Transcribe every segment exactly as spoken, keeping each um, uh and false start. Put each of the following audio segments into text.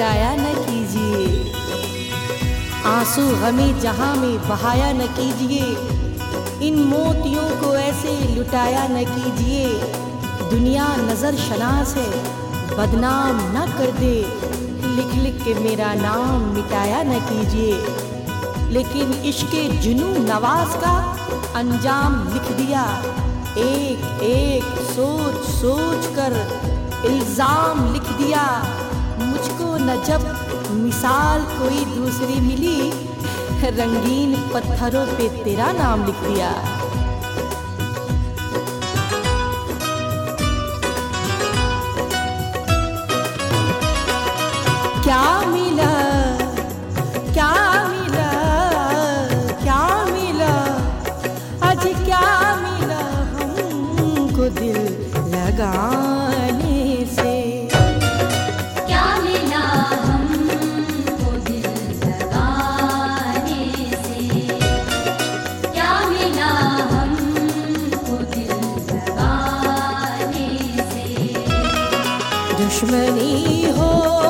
लुटाया न कीजिए, आंसू गमी जहां में बहाया न कीजिए, इन मोतियों को ऐसे लुटाया न कीजिए। दुनिया नजर शनास है, बदनाम न कर दे, लिख लिख के मेरा नाम मिटाया न कीजिए। लेकिन इश्क़े जुनू नवाज का अंजाम लिख दिया, एक एक सोच सोच कर इल्ज़ाम लिख दिया। मुझको न जब मिसाल कोई दूसरी मिली, रंगीन पत्थरों पे तेरा नाम लिख दिया। क्या मिला क्या मिला क्या मिला, आज क्या मिला हमको दिल लगाने से। क्या मिला हमको दिल लगाने से, क्या मिला हमको दिल लगाने से। दुश्मनी हो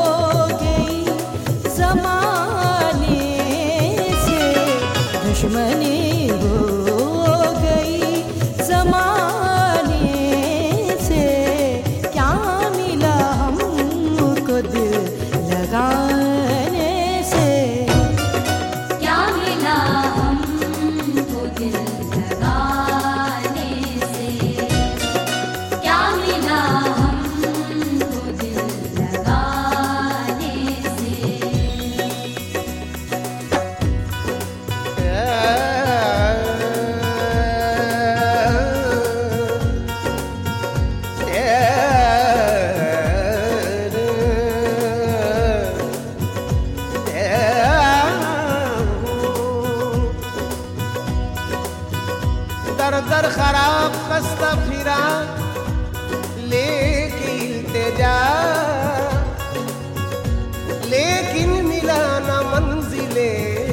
दुश्मनी हो गई ज़माने से, क्या मिला हमको दिल लगाने से। क्या मिला हमको दिल लगाने से, क्या मिला हमको दिल लगाने से। दर दर खराब खस्ता फिरा लेके इल्तिजा, लेकिन मिला न मंजिले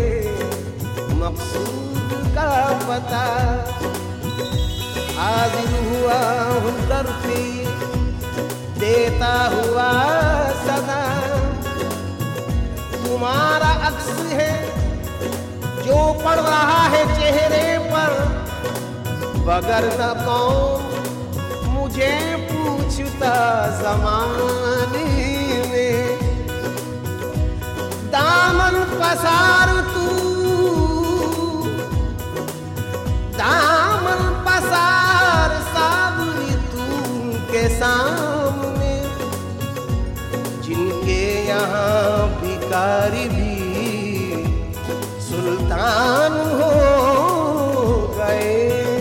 मकसूद का पता। हाजिर हुआ हूँ दर पे देता हुआ सदा, तुम्हारा अक्स है जो पड़ रहा है चेहरे पर। बगर न कौन मुझे पूछता ज़माने में, दामन पसार तू दामन पसार साबरी तू के सामने, जिनके यहाँ भिखारी भी सुल्तान हो गए।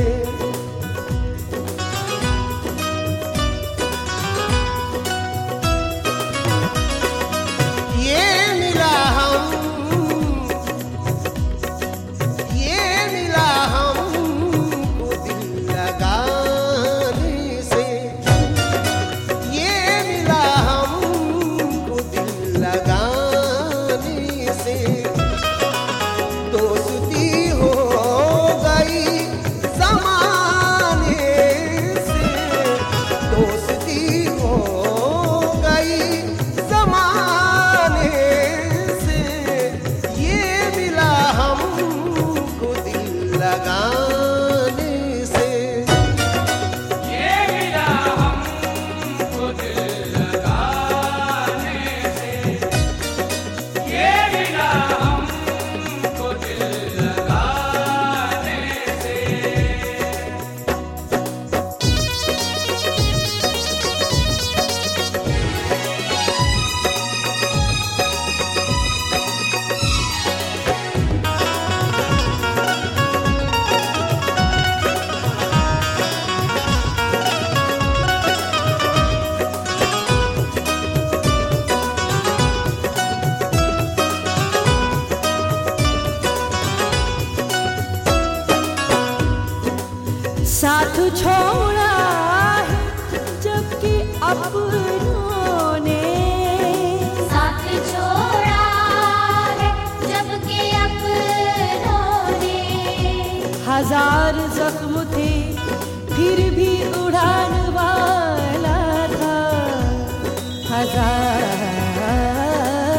साथ छोड़ा है जबकि अपनों ने, साथ छोड़ा है जबकि अपनों ने। हजार जख्म थे फिर भी उड़ान वाला था, हजार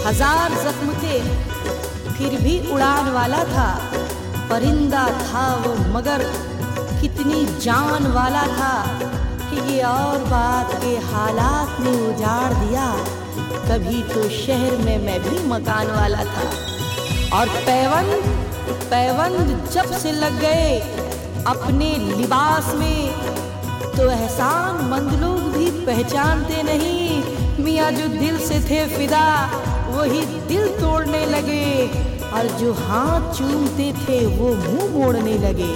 हजार जख्म थे फिर भी उड़ान वाला था। परिंदा था वो मगर कितनी जान वाला था। ये और बात के हालात ने उजाड़ दिया, कभी तो शहर में मैं भी मकान वाला था। और पैवंद पैवंद जब से लग गए अपने लिबास में, तो एहसान मंद लोग भी पहचानते नहीं। मियाँ जो दिल से थे फिदा वही दिल तोड़ने लगे, और जो हाथ चूमते थे वो मुंह मोड़ने लगे।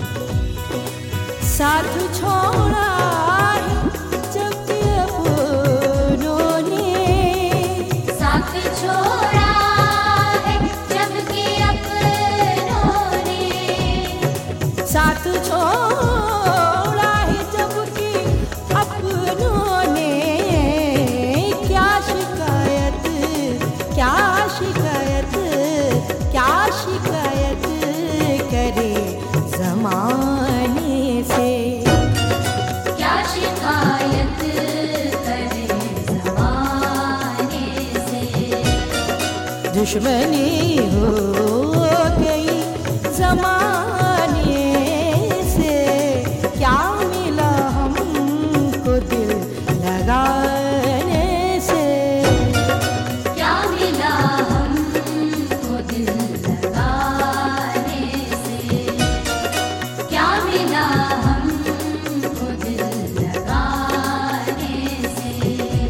साथ छोड़ा जब अपनों ने, साथ छोड़ा है जब के अपनों ने, साथ छोड़ा है जब के अपनों ने। क्या शिकायत क्या शिकायत क्या शिकायत करे ज़माने से। क्या शिकायत करे ज़माने से। दुश्मनी हो गई ज़माने से, क्या मिला हमको दिल लगाने से। क्या मिला हमको दिल लगाने से। क्या मिला हमको दिल लगाने से।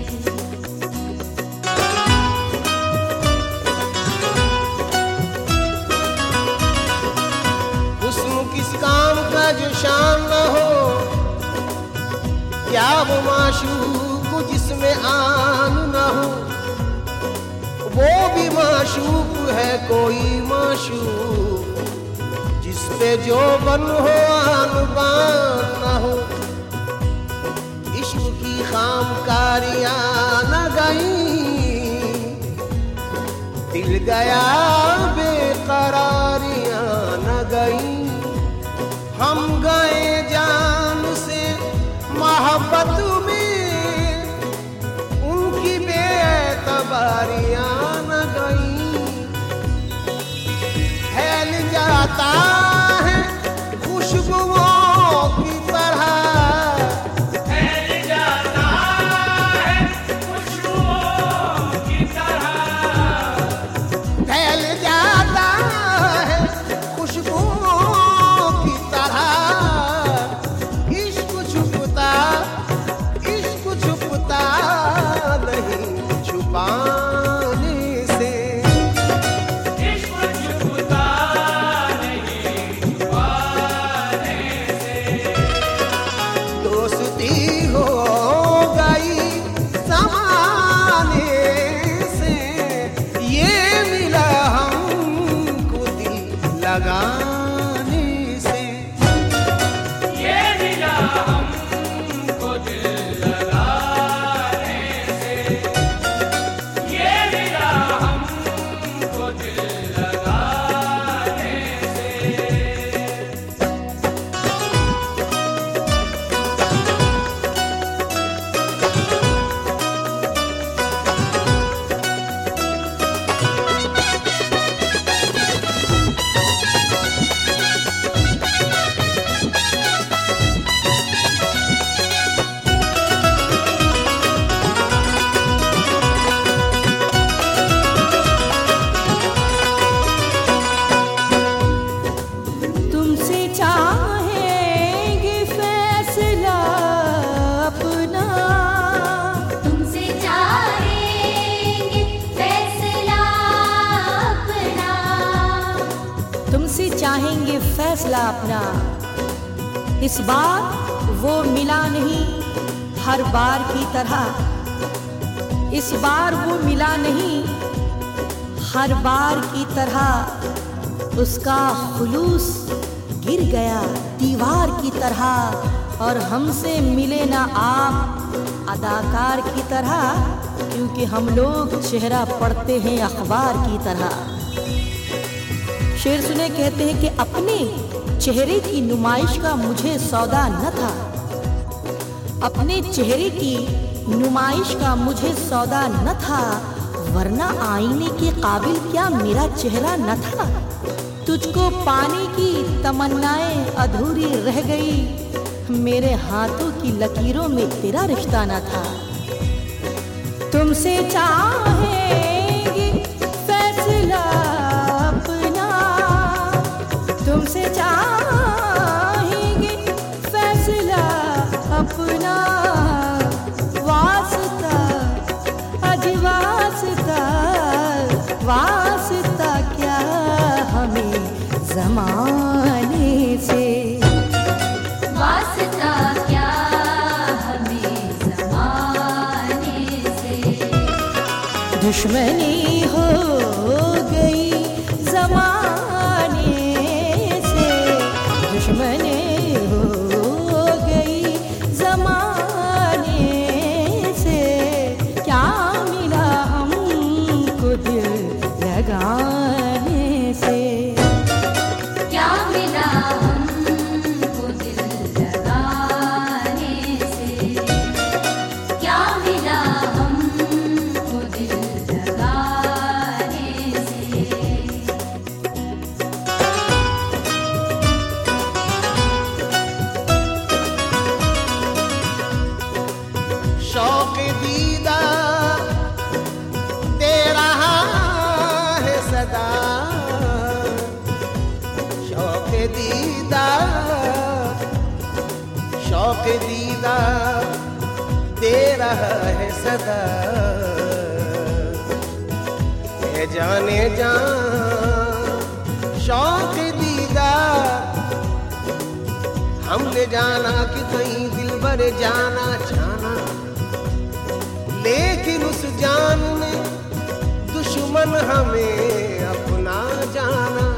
हुस्न किस काम का जो शान न हो, क्या वो माशूक जिसमें आन न हो। वो भी माशूक है कोई माशूक जिस पे जो बन हो आन बान न हो। इश्क की खामकारियां न गई, दिल गया बेकरारियां न गई। हम गए जान से मोहब्बत में, उनकी बेतबारियां न गई। फैल जाता है खुशबुओं की तरह, फैल जाता है खुशबुओं की तरह। फैल जाता है खुशबुओं की तरह। इश्क छुपता इश्क छुपता नहीं छुपाने से। इश्क छुपता नहीं छुपाने से। दोस्ती हो गई ज़माने से, ये मिला हमको दिल लगाने से। ये मिला हमको दिल लगाने से। ये मिला हमको दिल लगाने से। तुमसे चाहेंगे फैसला अपना, तुमसे चाहेंगे फैसला अपना। तुमसे चाहेंगे फैसला अपना। इस बार वो मिला नहीं हर बार की तरह। इस बार वो मिला नहीं हर बार की तरह। उसका खुलूस गिर गया दीवार की तरह, और हमसे मिले ना आप अदाकार की तरह, क्योंकि हम लोग चेहरा पढ़ते हैं अखबार की तरह। शेर सुने कहते हैं कि अपने चेहरे की नुमाइश का मुझे सौदा न था। अपने चेहरे की नुमाइश का मुझे सौदा न था, वरना आईने के काबिल क्या मेरा चेहरा न था? तुझको पाने की तमन्नाएं अधूरी रह गई, मेरे हाथों की लकीरों में तेरा रिश्ता न था। तुमसे चाहेंगे फैसला अपना, तुमसे चाहेंगे फैसला अपना, वास्ता अज वास्ता, वास्ता क्या हमें ज़माने से, वास्ता क्या हमें ज़माने से। दुश्मनी हो गई ज़माने से, दुश्मनी हो गई ज़माने से, क्या मिला हमको दिल लगाने से, क्या मिला हमको दिल लगाने से, क्या मिला हमको दिल लगाने से। शौक दीदार दे रहा है सदा, शौक दीदार, शौक दीदार दे रहा है सदा। ए जाने जान शौक दीदार, हमने जाना कि कहीं दिल भर जाना जाना, लेकिन उस जान में दुश्मन हमें अपना जाना।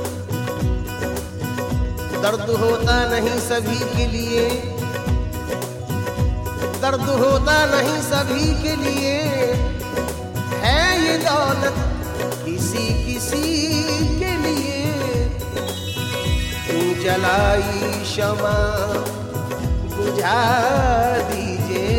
दर्द होता नहीं सभी के लिए, दर्द होता नहीं सभी के लिए, है ये दौलत किसी किसी के लिए। तू जलाई शमा बुझा दीजिए,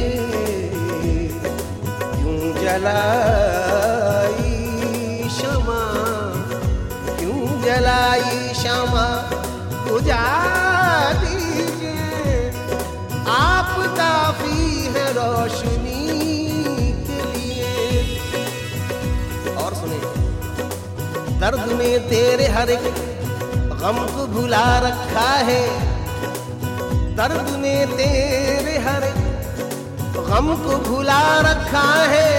क्यों जलाई शमा, क्यों जलाई शमा बुझा दीजिए। आप काफी है रोशनी के लिए। और सुने, दर्द में तेरे हर एक गम को भुला रखा है, दर्द में तेरे हर एक गम को भुला रखा है,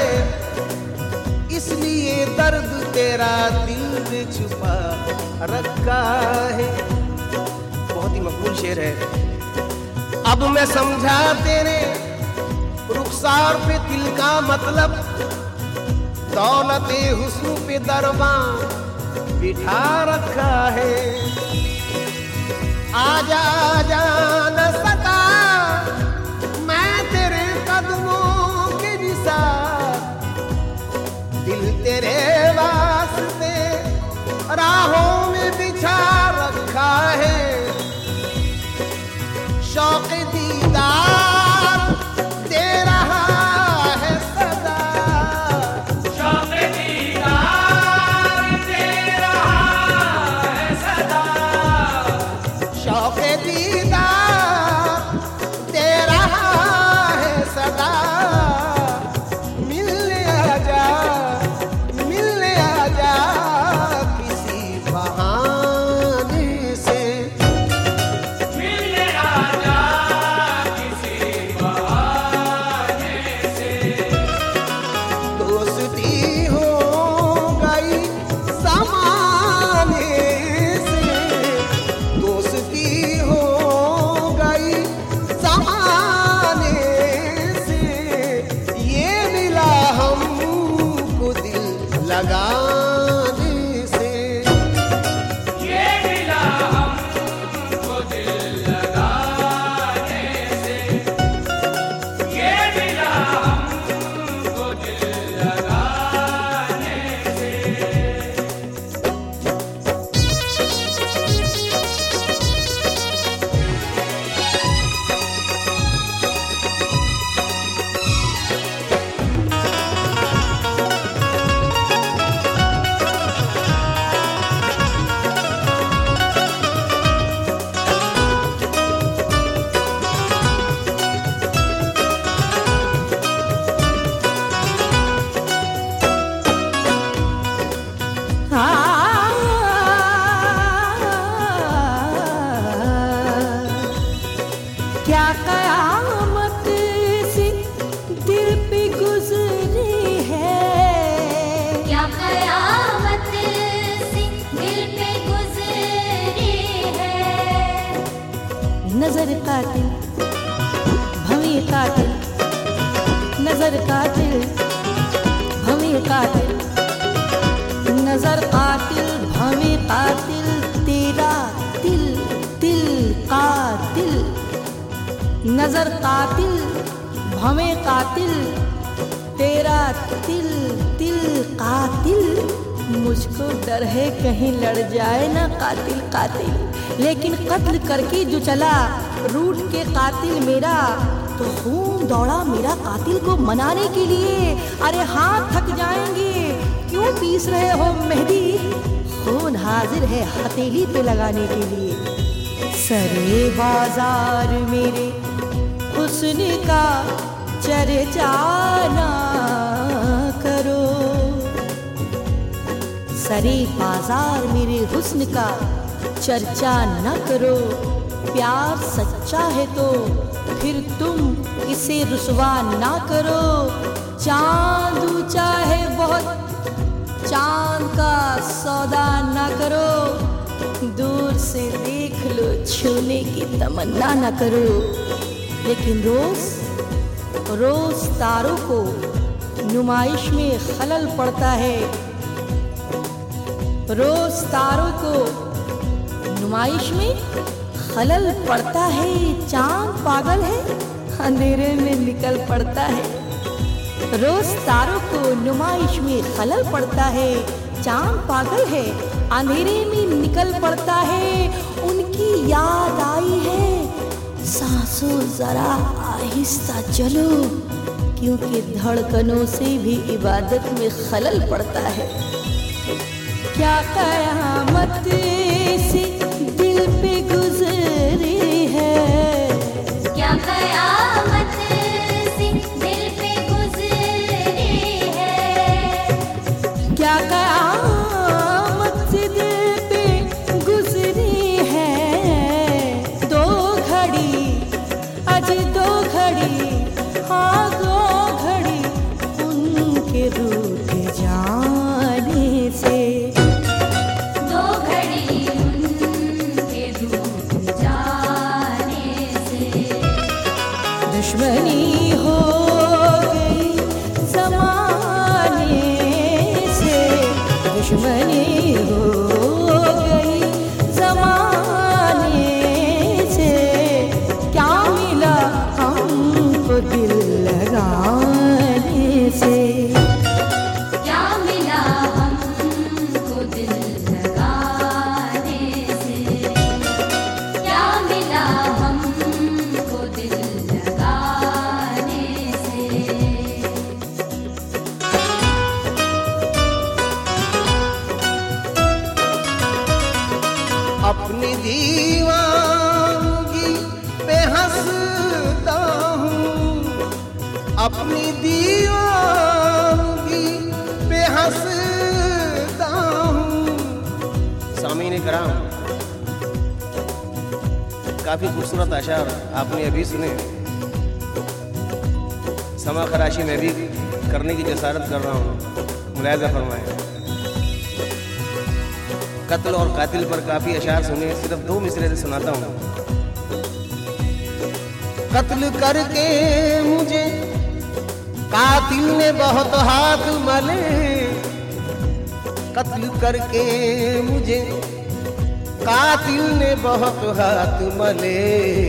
इसलिए दर्द तेरा दिल में छुपा रखा है। बहुत ही मकबूल शेर है। अब मैं समझा तेरे रुखसार पे दिल का मतलब, दौलते हुस्न पे दरबान बिठा रखा है। आजा आजा न सका मैं तेरे कदमों के निसार, दिल तेरे वास्ते राहों में बिछा रखा है। शौक दीदार दे रहा है सदा, शौक दीदार दे रहा है सदा। नजर कातिल भवें कातिल, नजर कातिल भवें कातिल, नजर कातिल भवें कातिल, तेरा तिल तिल कातिल, नजर कातिल भवें कातिल, तेरा तिल तिल कातिल। मुझको डर है कहीं लड़ जाए ना कातिल कातिल, लेकिन कत्ल करके जो चला रूठ के कातिल मेरा, तो खून दौड़ा मेरा कातिल को मनाने के लिए। अरे हाथ थक जाएंगे, क्यों पीस रहे हो मेहंदी, खून हाजिर है हथेली पे लगाने के लिए। सरे बाजार मेरे हुस्न का चर्चा ना करो, सरे बाजार मेरे हुस्न का चर्चा न करो। प्यार सच्चा है तो फिर तुम इसे रुसवा ना करो। चांद ऊंचा है बहुत, चांद का सौदा ना करो। दूर से देख लो, छूने की तमन्ना ना करो। लेकिन रोज रोज तारों को नुमाइश में खलल पड़ता है, रोज तारों को नुमाइश में खलल पड़ता है। चांद पागल है, अंधेरे में निकल पड़ता है। रोज तारों को नुमाइश में खलल पड़ता है। चांद पागल है, अंधेरे में निकल पड़ता है। उनकी याद आई है, सांसों जरा आहिस्ता चलो, क्योंकि धड़कनों से भी इबादत में खलल पड़ता है। क्या कयामत से दिल पे गुजरी है, क्या कयामत से दिल पे गुजरी है, क्या कयामत से दिल पे गुजरी है। दो घड़ी अजी दो घड़ी, हाँ दो घड़ी उनके रूठ जाने से, दुश्मनी हो गई ज़माने से, दुश्मनी हो गई ज़माने से। क्या मिला हमको दिल लगाने से, क्या मिला हमको दिल लगाने से, क्या मिला हमको दिल लगाने से। अपनी दीवानगी पे हंसता हूँ, अपनी दीवानगी पे हंसता हूँ। सामीन कराम, काफी खूबसूरत अशार आपने अभी सुने। समा खराशी में भी करने की जसारत कर रहा हूँ, मुलायजा फरमाएं। कत्ल और कातिल पर काफी अशार सुने, सिर्फ दो मिसरे से सुनाता हूँ। कत्ल करके मुझे कातिल ने बहुत हाथ मले, कत्ल करके मुझे कातिल ने बहुत हाथ मले।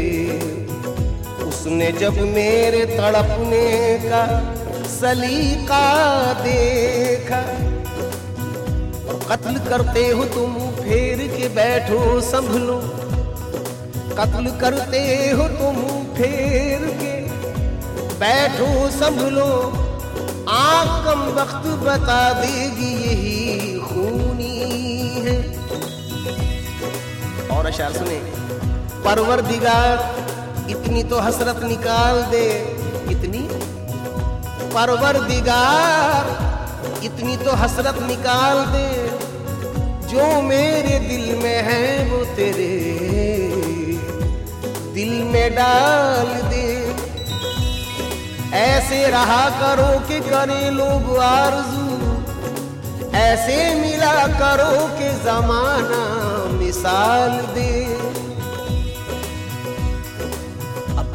उसने जब मेरे तड़पने का सलीका देखा, कत्ल करते हो तुम फेर के बैठो संभलो, कत्ल करते हो तुम फेर के बैठो संभलो। आँख कम वक्त बता देगी यही खूनी है। और अशार सुने। परवरदिगार इतनी तो हसरत निकाल दे, इतनी परवरदिगार इतनी तो हसरत निकाल दे, जो मेरे दिल में है वो तेरे दिल में डाल दे। ऐसे रहा करो कि करे लोग आरज़ू, ऐसे मिला करो कि ज़माना मिसाल दे।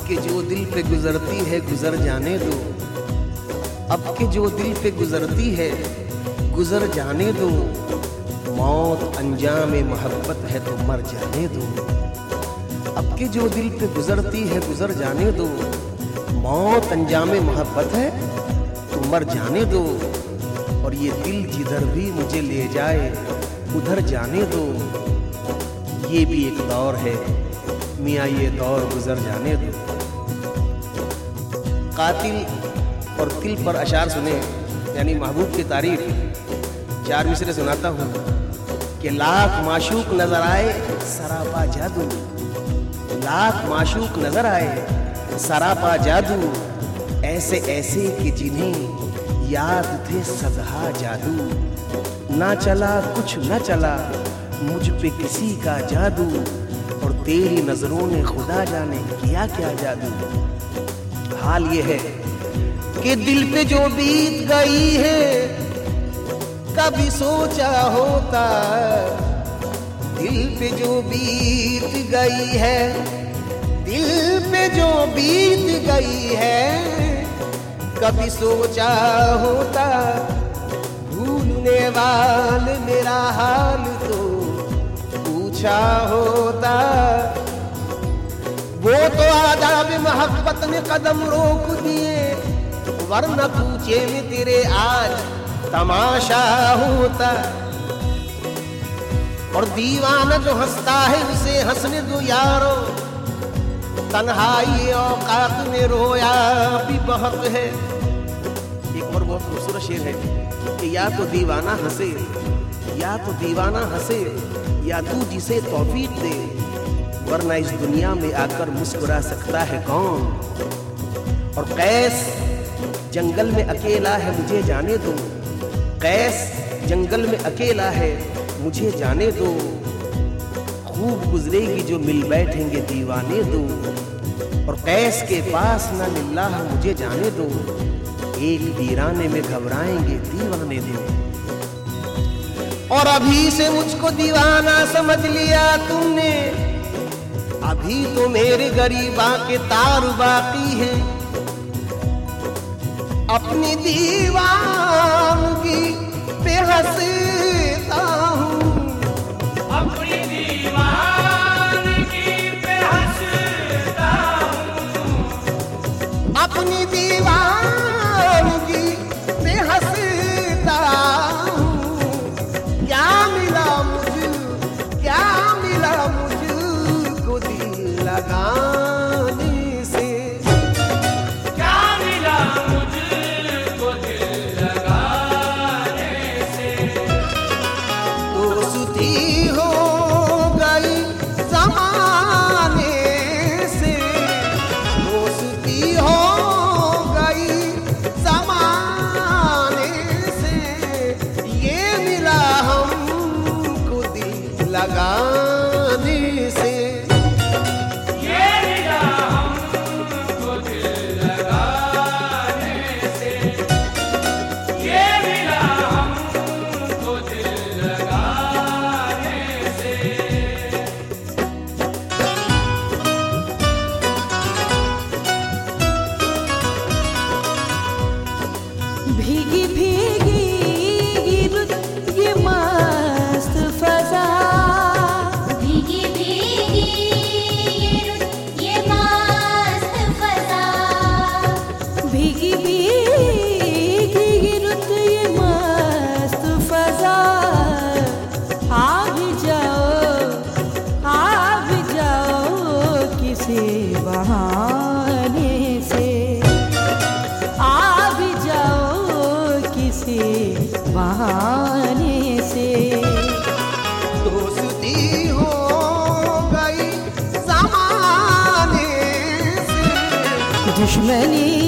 के जो दिल पे गुजरती है गुजर जाने दो, अब के जो दिल पे गुजरती है गुजर जाने दो, मौत अंजाम मोहब्बत है तो मर जाने दो। अब के जो दिल पे गुजरती है गुजर जाने दो, मौत अंजाम मोहब्बत है तो मर जाने दो। और ये दिल जिधर भी मुझे ले जाए उधर जाने दो, ये भी एक दौर है मियाँ, ये दौर गुजर जाने दो। कातिल और तिल पर अशार सुने, यानी महबूब की तारीफ। चार मिसरे सुनाता हूँ कि लाख माशूक नजर आए सरापा जादू, लाख माशूक नजर आए सरापा जादू, ऐसे ऐसे कि जिन्हें याद थे सजहा जादू। ना चला कुछ न चला मुझ पे किसी का जादू, और तेरी नजरों ने खुदा जाने किया क्या जादू। हाल ये है कि दिल पे जो बीत गई है कभी सोचा होता, दिल पे जो बीत गई है, दिल पे जो बीत गई है कभी सोचा होता, भूलने वाले मेरा हाल तो पूछा होता। वो तो आदाब मोहब्बत ने कदम रोक दिए, वरना पूछे में तेरे आज तमाशा होता। और दीवाना जो हंसता है उसे हंसने दो यारो, तन्हाई औकात में रोया भी बहुत है। एक और बहुत खूबसूरत शेर है कि या तो दीवाना हंसे, या तो दीवाना हंसे, या तू जिसे तौफीक दे, वरना इस दुनिया में आकर मुस्कुरा सकता है कौन। और कैस जंगल में अकेला है मुझे जाने दो, कैस जंगल में अकेला है मुझे जाने दो, खूब गुजरेगी जो मिल बैठेंगे दीवाने दो। और कैस के पास ना लिल्लाह मुझे जाने दो, एक वीराने में घबराएंगे दीवाने दो। और अभी से मुझको दीवाना समझ लिया तुमने, अभी तो मेरे गरीबा के तार बाकी है। अपनी दीवानगी पे हंसता हूँ, अपनी दीवानगी पे हंसता हूँ, अपनी दीवानगी पे हंसता हूँ। क्या मिला मुझे, क्या मिला मुझको दिल लगाने से, क्या मिला मुझको दिल लगाने से। दोस्ती हो गई ज़माने से, दोस्ती हो गई ज़माने से, ये मिला हमको दिल लगाने से। ये मिला हमको दिल लगाने से, ये मिला हमको दिल लगाने से। भीगी भीगी रुत ये मस्त फजा, भीगी भीगी ये रुत ये मस्त फजा, भीगी भीगी रुत ये मस्त फजा। आ भी जाओ, आ भी जाओ किसी बहाने से, आ भी जाओ किसी बहाने से। दोस्ती हो गई ज़माने से, दुश्मनी